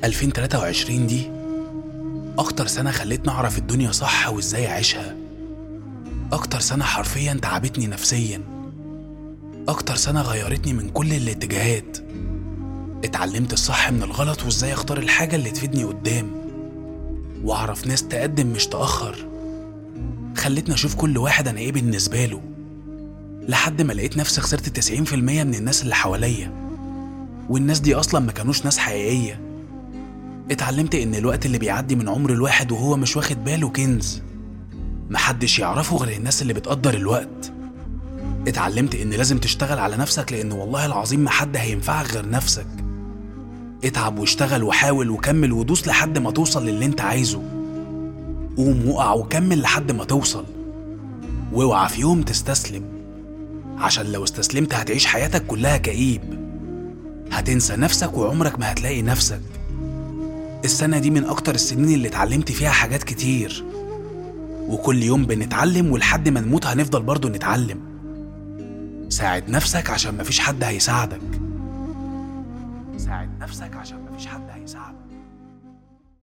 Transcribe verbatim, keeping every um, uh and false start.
ألفين وتلاتة وعشرين دي أكتر سنة خلتني أعرف الدنيا صح وإزاي أعيشها. أكتر سنة حرفيا تعبتني نفسيا. أكتر سنة غيرتني من كل الاتجاهات. اتعلمت الصح من الغلط وإزاي أختار الحاجة اللي تفيدني قدام، وأعرف ناس تقدم مش تأخر. خلتني أشوف كل واحد أنا إيه بالنسبة له، لحد ما لقيت نفسي خسرت تسعين في المية من الناس اللي حواليا، والناس دي أصلا ما كانوش ناس حقيقية. اتعلمت إن الوقت اللي بيعدي من عمر الواحد وهو مش واخد باله كنز، محدش يعرفه غير الناس اللي بتقدر الوقت. اتعلمت إن لازم تشتغل على نفسك، لأن والله العظيم ما حد هينفعك غير نفسك. اتعب واشتغل وحاول وكمل ودوس لحد ما توصل للي انت عايزه. قوم وقع وكمل لحد ما توصل، واوعى في يوم تستسلم، عشان لو استسلمت هتعيش حياتك كلها كئيب. هتنسى نفسك وعمرك ما هتلاقي نفسك. السنة دي من أكتر السنين اللي اتعلمت فيها حاجات كتير، وكل يوم بنتعلم، ولحد ما نموت هنفضل برضو نتعلم. ساعد نفسك عشان مفيش حد هيساعدك. ساعد نفسك عشان مفيش حد هيساعدك.